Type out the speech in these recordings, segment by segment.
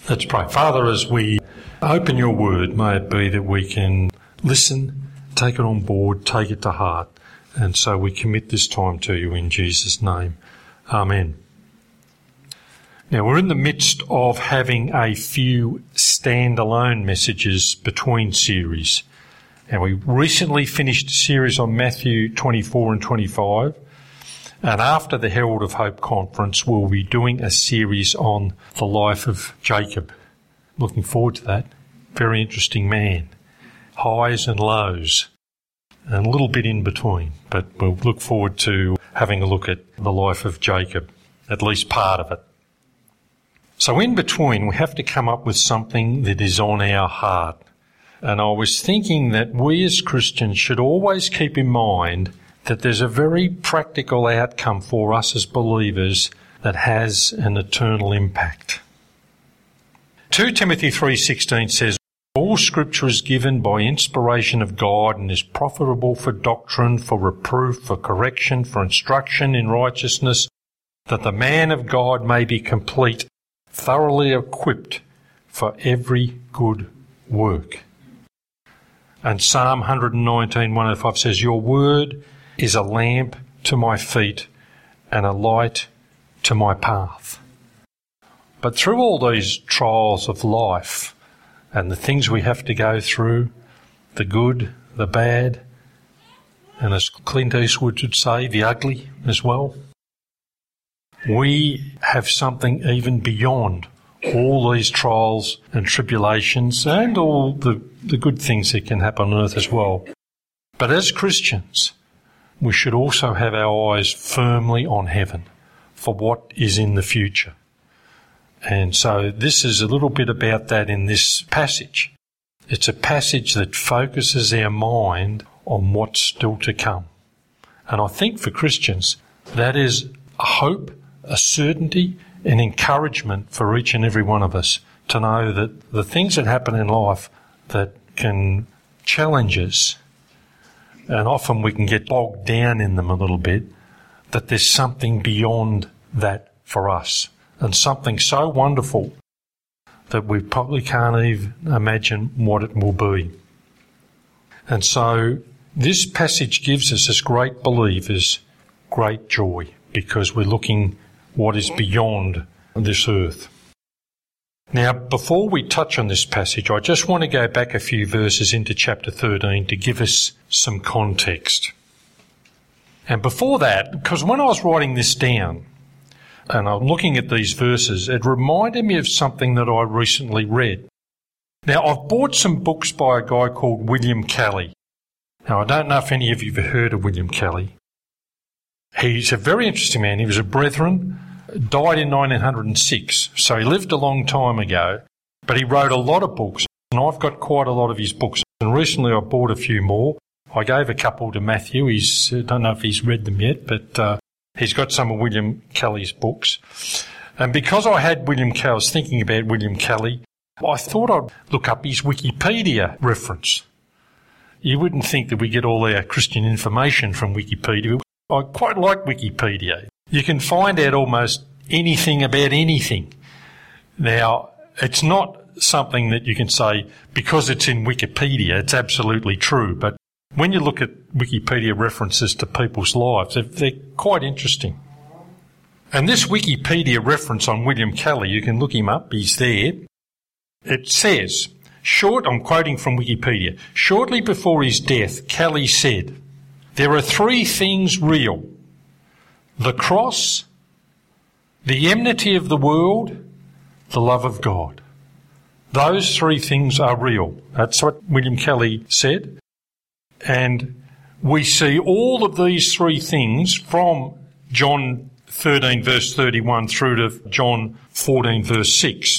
Let's pray. Father, as we open your word, may it be that we can listen, take it on board, take it to heart. And so we commit this time to you in Jesus' name. Amen. Now, we're in the midst of having a few standalone messages between series. And we recently finished a series on Matthew 24 and 25. And after the Herald of Hope conference, we'll be doing a series on the life of Jacob. Looking forward to that. Very interesting man. Highs and lows, and a little bit in between. But we'll look forward to having a look at the life of Jacob, at least part of it. So in between, we have to come up with something that is on our heart. And I was thinking that we as Christians should always keep in mind that there's a very practical outcome for us as believers that has an eternal impact. 2 Timothy 3:16 says, "All Scripture is given by inspiration of God and is profitable for doctrine, for reproof, for correction, for instruction in righteousness, that the man of God may be complete, thoroughly equipped for every good work." And Psalm 119:105 says, "Your word is a lamp to my feet and a light to my path." But through all these trials of life and the things we have to go through, the good, the bad, and as Clint Eastwood would say, the ugly as well, we have something even beyond all these trials and tribulations and all the good things that can happen on earth as well. But as Christians, we should also have our eyes firmly on heaven for what is in the future. And so this is a little bit about that in this passage. It's a passage that focuses our mind on what's still to come. And I think for Christians, that is a hope, a certainty, an encouragement for each and every one of us to know that the things that happen in life that can challenge us, and often we can get bogged down in them a little bit, that there's something beyond that for us, and something so wonderful that we probably can't even imagine what it will be. And so this passage gives us, as great believers, great joy, because we're looking what is beyond this earth. Now, before we touch on this passage, I just want to go back a few verses into chapter 13 to give us some context. And before that, because when I was writing this down and I'm looking at these verses, it reminded me of something that I recently read. Now, I've bought some books by a guy called William Kelly. Now, I don't know if any of you have heard of William Kelly. He's a very interesting man. He was a Brethren, died in 1906, so he lived a long time ago, but he wrote a lot of books, and I've got quite a lot of his books, and recently I bought a few more. I gave a couple to Matthew. I don't know if he's read them yet, but he's got some of William Kelly's books. And because I had William Kelly, I was thinking about William Kelly, I thought I'd look up his Wikipedia reference. You wouldn't think that we get all our Christian information from Wikipedia. I quite like Wikipedia. You can find out almost anything about anything. Now, it's not something that you can say, because it's in Wikipedia, it's absolutely true. But when you look at Wikipedia references to people's lives, they're quite interesting. And this Wikipedia reference on William Kelly, you can look him up, he's there. It says, I'm quoting from Wikipedia, shortly before his death, Kelly said, "There are three things real: the cross, the enmity of the world, the love of God. Those three things are real." That's what William Kelly said. And we see all of these three things from John 13 verse 31 through to John 14 verse 6.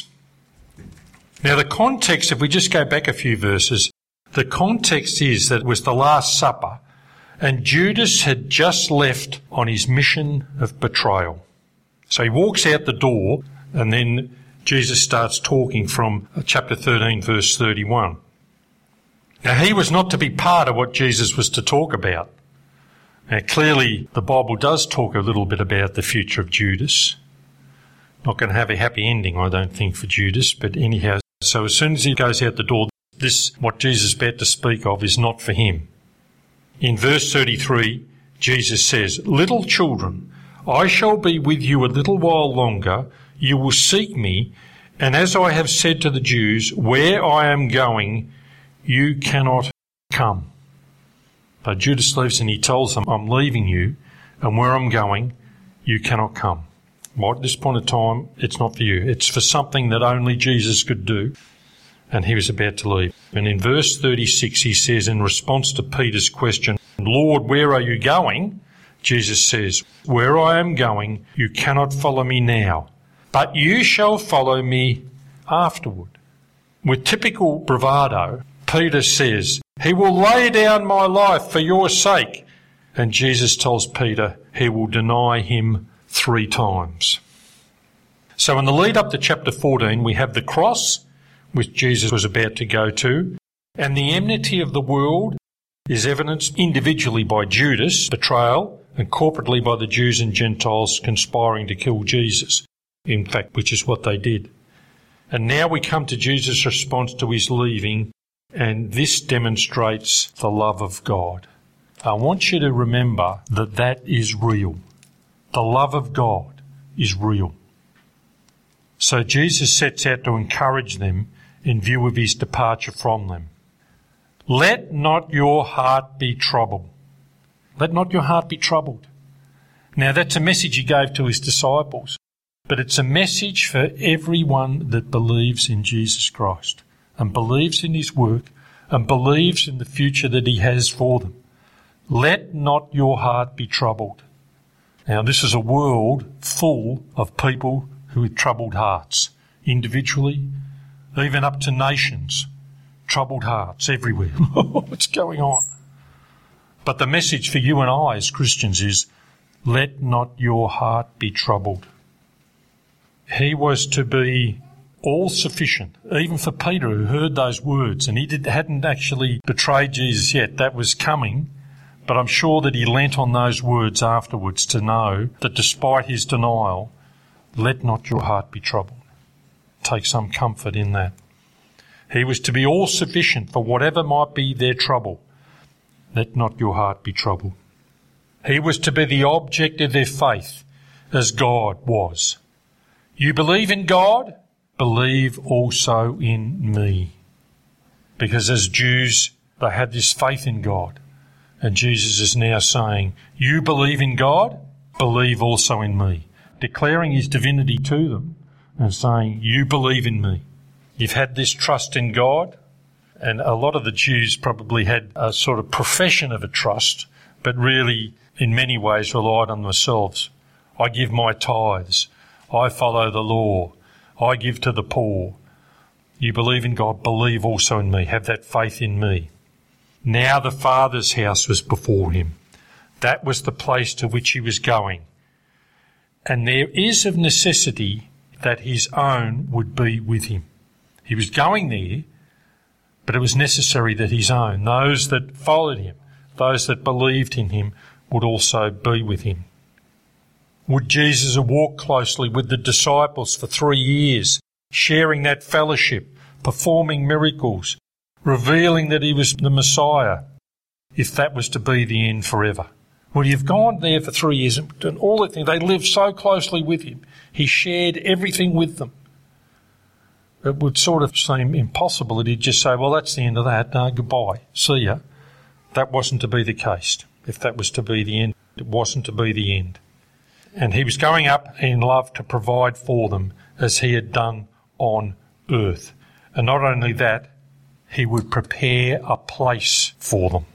Now the context, if we just go back a few verses, the context is that it was the Last Supper, and Judas had just left on his mission of betrayal. So he walks out the door, and then Jesus starts talking from chapter 13, verse 31. Now, he was not to be part of what Jesus was to talk about. Now, clearly, the Bible does talk a little bit about the future of Judas, Not going to have a happy ending, I don't think, for Judas, but anyhow, so as soon as he goes out the door, this, what Jesus is about to speak of, is not for him. In verse 33, Jesus says, "Little children, I shall be with you a little while longer. You will seek me, and as I have said to the Jews, where I am going, you cannot come." But Judas leaves and he tells them, "I'm leaving you, and where I'm going, you cannot come." Well, at this point of time, it's not for you. It's for something that only Jesus could do, and he was about to leave. And in verse 36, he says, in response to Peter's question, "Lord, where are you going?" Jesus says, "Where I am going, you cannot follow me now, but you shall follow me afterward." With typical bravado, Peter says, "He will lay down my life for your sake." And Jesus tells Peter he will deny him 3 times. So in the lead up to chapter 14, we have the cross, which Jesus was about to go to, and the enmity of the world is evidenced individually by Judas' betrayal and corporately by the Jews and Gentiles conspiring to kill Jesus, in fact, which is what they did. And now we come to Jesus' response to his leaving, and this demonstrates the love of God. I want you to remember that that is real. The love of God is real. So Jesus sets out to encourage them in view of his departure from them. "Let not your heart be troubled." Let not your heart be troubled. Now that's a message he gave to his disciples, but it's a message for everyone that believes in Jesus Christ and believes in his work and believes in the future that he has for them. Let not your heart be troubled. Now, this is a world full of people who have troubled hearts, individually, even up to nations. Troubled hearts everywhere. What's going on? But the message for you and I as Christians is, let not your heart be troubled. He was to be all-sufficient, even for Peter, who heard those words, and he hadn't actually betrayed Jesus yet. That was coming. But I'm sure that he leant on those words afterwards to know that despite his denial, let not your heart be troubled. Take some comfort in that. He was to be all sufficient for whatever might be their trouble. Let not your heart be troubled. He was to be the object of their faith, as God was. You believe in God? Believe also in me. Because as Jews, they had this faith in God. And Jesus is now saying, you believe in God, believe also in me. Declaring his divinity to them and saying, you believe in me. You've had this trust in God, and a lot of the Jews probably had a sort of profession of a trust, but really in many ways relied on themselves. I give my tithes. I follow the law. I give to the poor. You believe in God, believe also in me. Have that faith in me. Now the Father's house was before him. That was the place to which he was going. And there is of necessity that his own would be with him. He was going there, but it was necessary that his own, those that followed him, those that believed in him, would also be with him. Would Jesus have walked closely with the disciples for 3 years, sharing that fellowship, performing miracles, revealing that he was the Messiah, if that was to be the end forever? Would he have gone there for 3 years and done all the things? They lived so closely with him. He shared everything with them. It would sort of seem impossible that he'd just say, well, that's the end of that. No, goodbye. See ya. That wasn't to be the case. If that was to be the end, it wasn't to be the end. And he was going up in love to provide for them as he had done on earth. And not only that, he would prepare a place for them.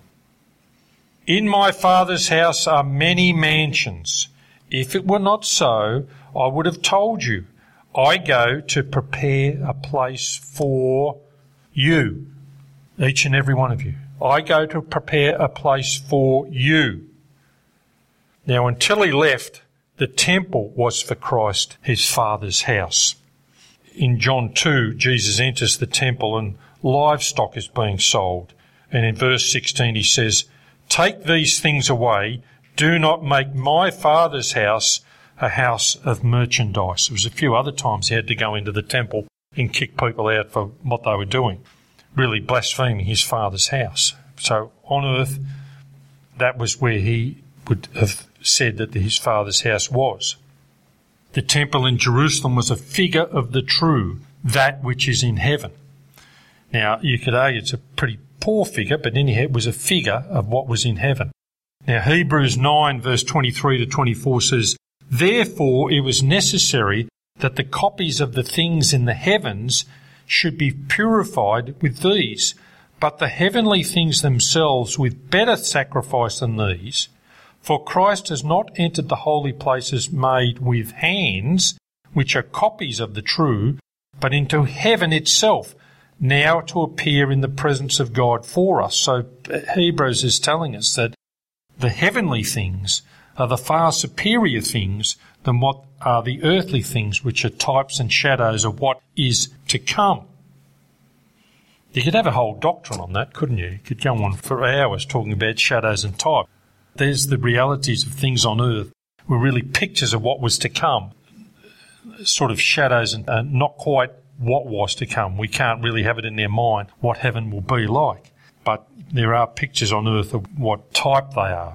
In my Father's house are many mansions. If it were not so, I would have told you. I go to prepare a place for you, each and every one of you. I go to prepare a place for you. Now, until he left, the temple was for Christ, his Father's house. In John 2, Jesus enters the temple and livestock is being sold. And in verse 16 he says, take these things away. Do not make my Father's house a house of merchandise. There was a few other times he had to go into the temple and kick people out for what they were doing, really blaspheming his father's house. So on earth, that was where he would have said that his father's house was. The temple in Jerusalem was a figure of the true, that which is in heaven. Now, you could argue it's a pretty poor figure, but anyhow, it was a figure of what was in heaven. Now, Hebrews 9, verse 23 to 24 says, "Therefore it was necessary that the copies of the things in the heavens should be purified with these, but the heavenly things themselves with better sacrifice than these. For Christ has not entered the holy places made with hands, which are copies of the true, but into heaven itself, now to appear in the presence of God for us." So Hebrews is telling us that the heavenly things are the far superior things than what are the earthly things, which are types and shadows of what is to come. You could have a whole doctrine on that, couldn't you? You could go on for hours talking about shadows and type. There's the realities of things on earth were really pictures of what was to come, sort of shadows and not quite what was to come. We can't really have it in their mind what heaven will be like, but there are pictures on earth of what type they are.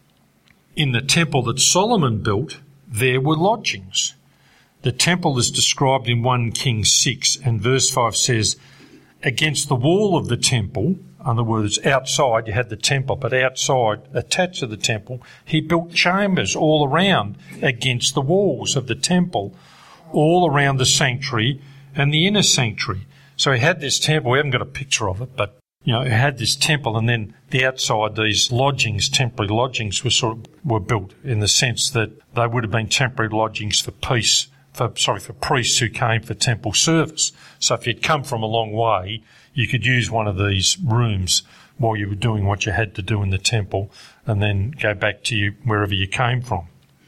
In the temple that Solomon built, there were lodgings. The temple is described in 1 Kings 6, and verse 5 says, "Against the wall of the temple," in other words, outside you had the temple, but outside, attached to the temple, he built chambers all around against the walls of the temple, all around the sanctuary and the inner sanctuary. So he had this temple. We haven't got a picture of it, but he had this temple, and then the outside, these lodgings, temporary lodgings, were built in the sense that they would have been temporary lodgings for priests who came for temple service. So if you'd come from a long way, you could use one of these rooms while you were doing what you had to do in the temple, and then go back to wherever you came from.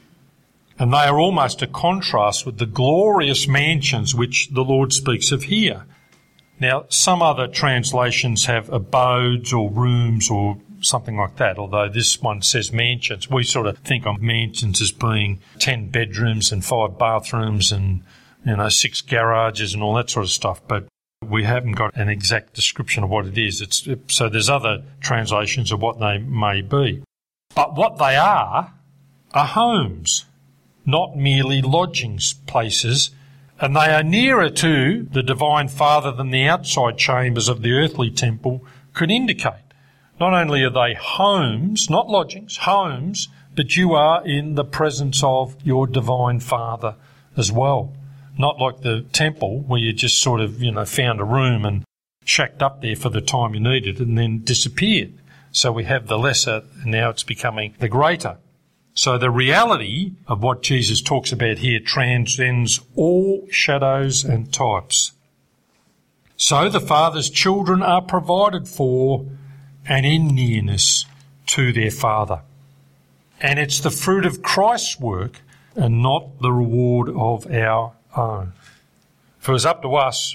And they are almost a contrast with the glorious mansions which the Lord speaks of here. Now, some other translations have abodes or rooms or something like that, although this one says mansions. We sort of think of mansions as being 10 bedrooms and 5 bathrooms and 6 garages and all that sort of stuff, but we haven't got an exact description of what it is. So there's other translations of what they may be. But what they are homes, not merely lodgings places, and they are nearer to the Divine Father than the outside chambers of the earthly temple could indicate. Not only are they homes, not lodgings, homes, but you are in the presence of your Divine Father as well. Not like the temple where you just sort of, found a room and shacked up there for the time you needed and then disappeared. So we have the lesser, and now it's becoming the greater. So the reality of what Jesus talks about here transcends all shadows and types. So the Father's children are provided for and in nearness to their Father. And it's the fruit of Christ's work and not the reward of our own. If it was up to us,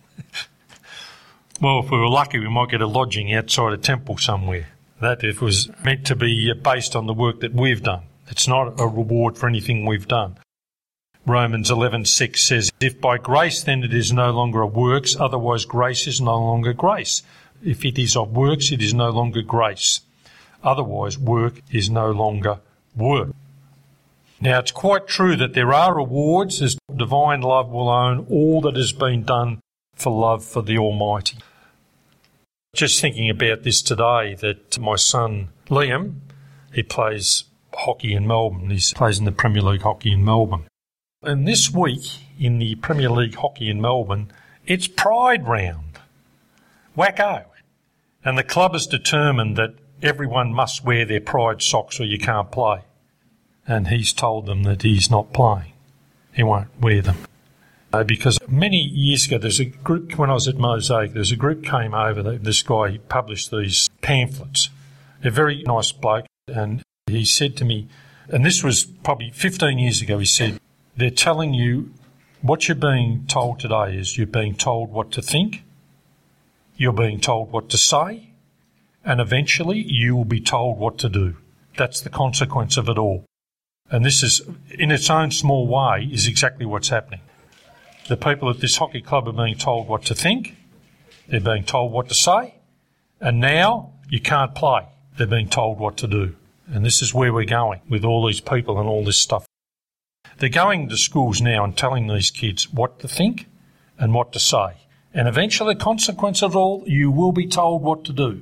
well, if we were lucky, we might get a lodging outside a temple somewhere. That if it was meant to be based on the work that we've done. It's not a reward for anything we've done. Romans 11:6 says, "If by grace then it is no longer of works, otherwise grace is no longer grace. If it is of works, it is no longer grace. Otherwise work is no longer work." Now it's quite true that there are rewards, as divine love will own all that has been done for love for the Almighty. Just thinking about this today, that my son Liam, he plays hockey in Melbourne. He plays in the Premier League hockey in Melbourne. And this week in the Premier League hockey in Melbourne, it's Pride round. Wacko. And the club has determined that everyone must wear their Pride socks or you can't play. And he's told them that he's not playing. He won't wear them. Because many years ago, there's a group, when I was at Mosaic, there's a group came over, this guy, he published these pamphlets. A very nice bloke, and he said to me, and this was probably 15 years ago, he said, they're telling you what you're being told today is you're being told what to think, you're being told what to say, and eventually you will be told what to do. That's the consequence of it all. And this is, in its own small way, is exactly what's happening. The people at this hockey club are being told what to think. They're being told what to say. And now you can't play. They're being told what to do. And this is where we're going with all these people and all this stuff. They're going to schools now and telling these kids what to think and what to say. And eventually the consequence of it all, you will be told what to do.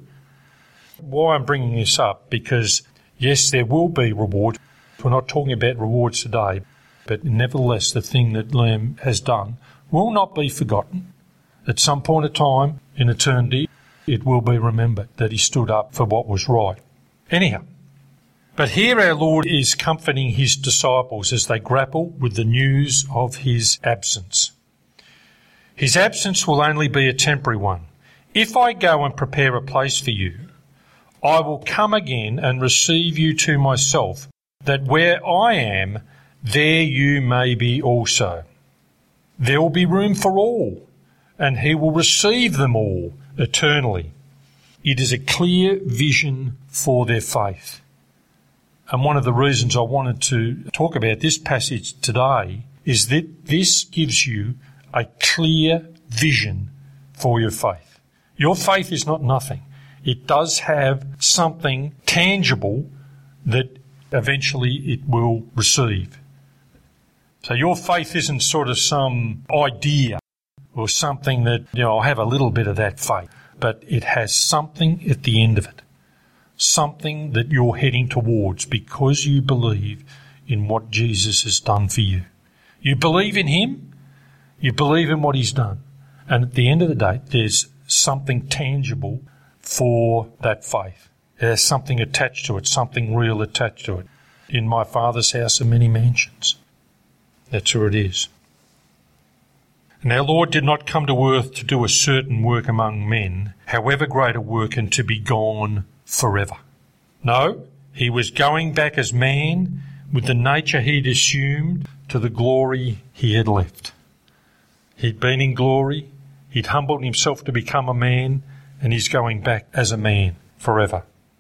Why I'm bringing this up, because yes, there will be rewards. We're not talking about rewards today, but nevertheless the thing that Liam has done will not be forgotten. At some point of time in eternity, it will be remembered that he stood up for what was right. Anyhow, but here our Lord is comforting his disciples as they grapple with the news of his absence. His absence will only be a temporary one. If I go and prepare a place for you, I will come again and receive you to myself, that where I am, there you may be also. There will be room for all, and he will receive them all eternally. It is a clear vision for their faith. And one of the reasons I wanted to talk about this passage today is that this gives you a clear vision for your faith. Your faith is not nothing. It does have something tangible that eventually it will receive. So your faith isn't sort of some idea or something that, I have a little bit of that faith, but it has something at the end of it. Something that you're heading towards because you believe in what Jesus has done for you. You believe in him, you believe in what he's done. And at the end of the day, there's something tangible for that faith. There's something attached to it, something real attached to it. In my Father's house are many mansions. That's where it is. And our Lord did not come to earth to do a certain work among men, however great a work, and to be gone forever. No, he was going back as man with the nature he'd assumed to the glory he had left. He'd been in glory, he'd humbled himself to become a man, and he's going back as a man forever.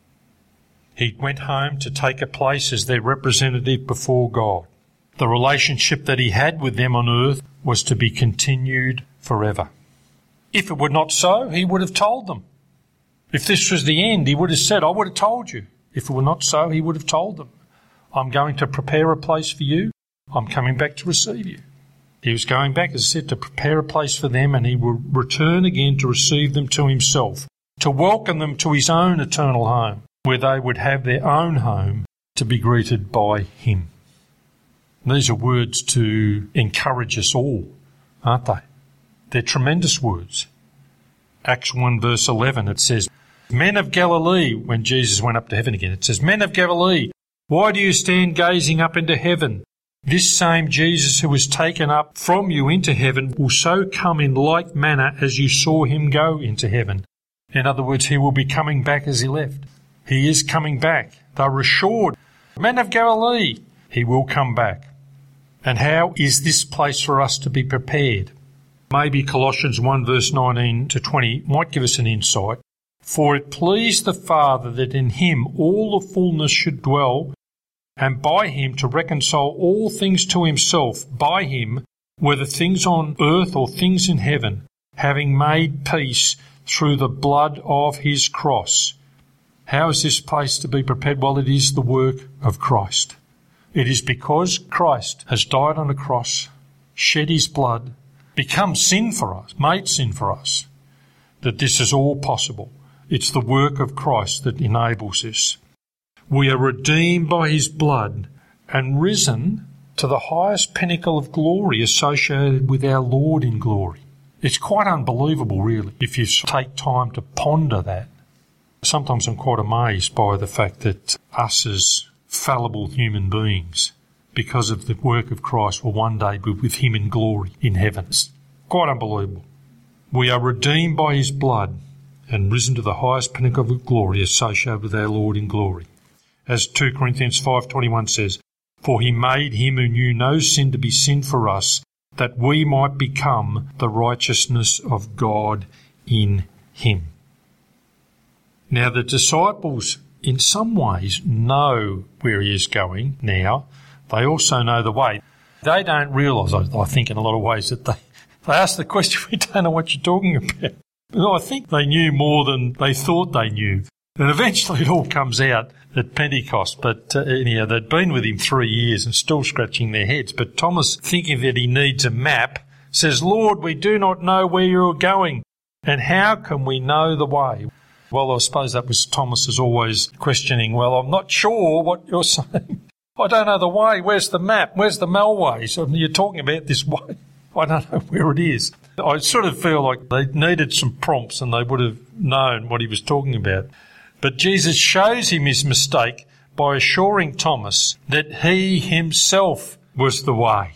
He went home to take a place as their representative before God. The relationship that he had with them on earth was to be continued forever. If it were not so, he would have told them. If this was the end, he would have said, I would have told you. If it were not so, he would have told them, I'm going to prepare a place for you. I'm coming back to receive you. He was going back, as I said, to prepare a place for them, and he will return again to receive them to himself, to welcome them to his own eternal home, where they would have their own home to be greeted by him. These are words to encourage us all, aren't they? They're tremendous words. Acts 1 verse 11, it says, Men of Galilee, when Jesus went up to heaven again, it says, Men of Galilee, why do you stand gazing up into heaven? This same Jesus who was taken up from you into heaven will so come in like manner as you saw him go into heaven. In other words, he will be coming back as he left. He is coming back. They're assured. Men of Galilee, he will come back. And how is this place for us to be prepared? Maybe Colossians 1 verse 19 to 20 might give us an insight. For it pleased the Father that in him all the fullness should dwell, and by him to reconcile all things to himself, by him, whether things on earth or things in heaven, having made peace through the blood of his cross. How is this place to be prepared? Well, it is the work of Christ. It is because Christ has died on a cross, shed his blood, become sin for us, made sin for us, that this is all possible. It's the work of Christ that enables this. We are redeemed by his blood and risen to the highest pinnacle of glory associated with our Lord in glory. It's quite unbelievable, really, if you take time to ponder that. Sometimes I'm quite amazed by the fact that us as fallible human beings, because of the work of Christ, will one day be with him in glory in heaven. It's quite unbelievable. We are redeemed by his blood and risen to the highest pinnacle of glory associated with our Lord in glory. As 2 Corinthians 5:21 says, For he made him who knew no sin to be sin for us, that we might become the righteousness of God in him. Now the disciples in some ways know where he is going now, they also know the way. They don't realise, I think, in a lot of ways, that they ask the question, we don't know what you're talking about. But I think they knew more than they thought they knew. And eventually it all comes out at Pentecost. But anyhow, they'd been with him 3 years and still scratching their heads. But Thomas, thinking that he needs a map, says, Lord, we do not know where you're going, and how can we know the way? Well, I suppose that was Thomas is always questioning, well, I'm not sure what you're saying. I don't know the way. Where's the map? Where's the Melway? So you're talking about this way. I don't know where it is. I sort of feel like they needed some prompts and they would have known what he was talking about. But Jesus shows him his mistake by assuring Thomas that he himself was the way.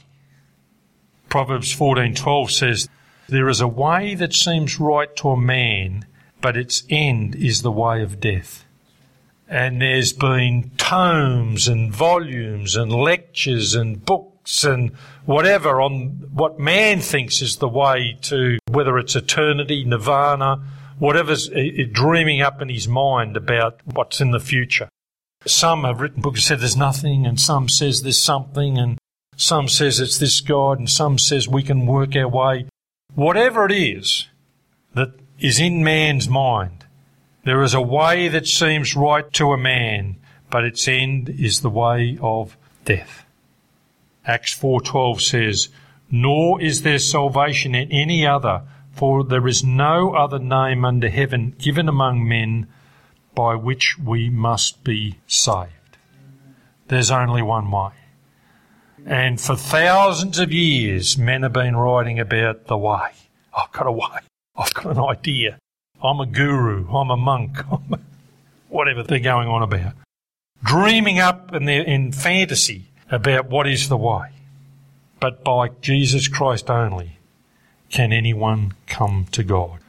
Proverbs 14:12 says, there is a way that seems right to a man, but its end is the way of death. And there's been tomes and volumes and lectures and books and whatever on what man thinks is the way to, whether it's eternity, nirvana, whatever's dreaming up in his mind about what's in the future. Some have written books that said there's nothing, and some says there's something, and some says it's this God, and some says we can work our way. Whatever it is that is in man's mind, there is a way that seems right to a man, but its end is the way of death. Acts 4:12 says, nor is there salvation in any other, for there is no other name under heaven given among men by which we must be saved. There's only one way. And for thousands of years, men have been writing about the way. I've got a way. I've got an idea. I'm a guru. I'm a monk. Whatever they're going on about. Dreaming up in fantasy about what is the way. But by Jesus Christ only can anyone come to God.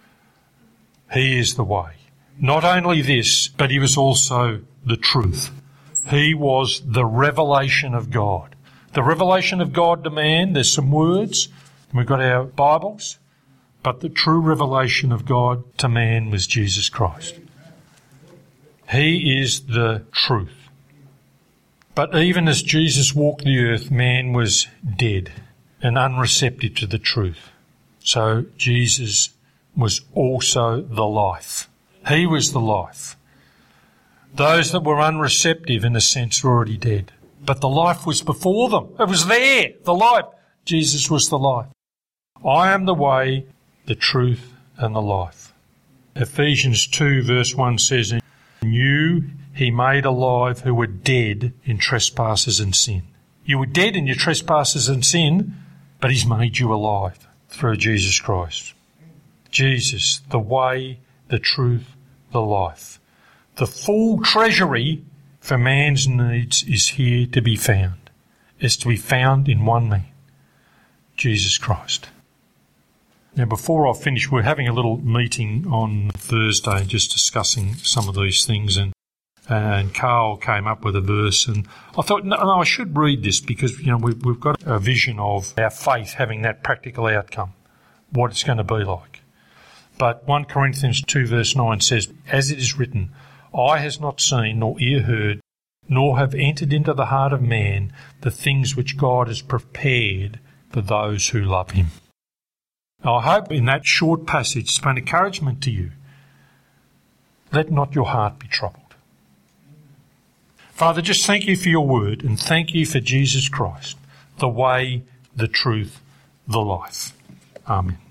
He is the way. Not only this, but he was also the truth. He was the revelation of God. The revelation of God to man, there's some words, and we've got our Bibles, but the true revelation of God to man was Jesus Christ. He is the truth. But even as Jesus walked the earth, man was dead and unreceptive to the truth. So Jesus was also the life. He was the life. Those that were unreceptive, in a sense, were already dead. But the life was before them. It was there, the life. Jesus was the life. I am the way, the truth, and the life. Ephesians 2 verse 1 says, "And you he made alive who were dead in trespasses and sin." You were dead in your trespasses and sin, but he's made you alive through Jesus Christ. Jesus, the way, the truth, the life. The full treasury for man's needs is here to be found. It's to be found in one man, Jesus Christ. Now, before I finish, we're having a little meeting on Thursday just discussing some of these things, and Carl came up with a verse, and I thought, no, I should read this because, we've got a vision of our faith having that practical outcome, what it's going to be like. But 1 Corinthians 2 verse 9 says, "As it is written, eye has not seen, nor ear heard, nor have entered into the heart of man the things which God has prepared for those who love him." Now, I hope in that short passage it's been encouragement to you. Let not your heart be troubled. Father, just thank you for your word, and thank you for Jesus Christ, the way, the truth, the life. Amen.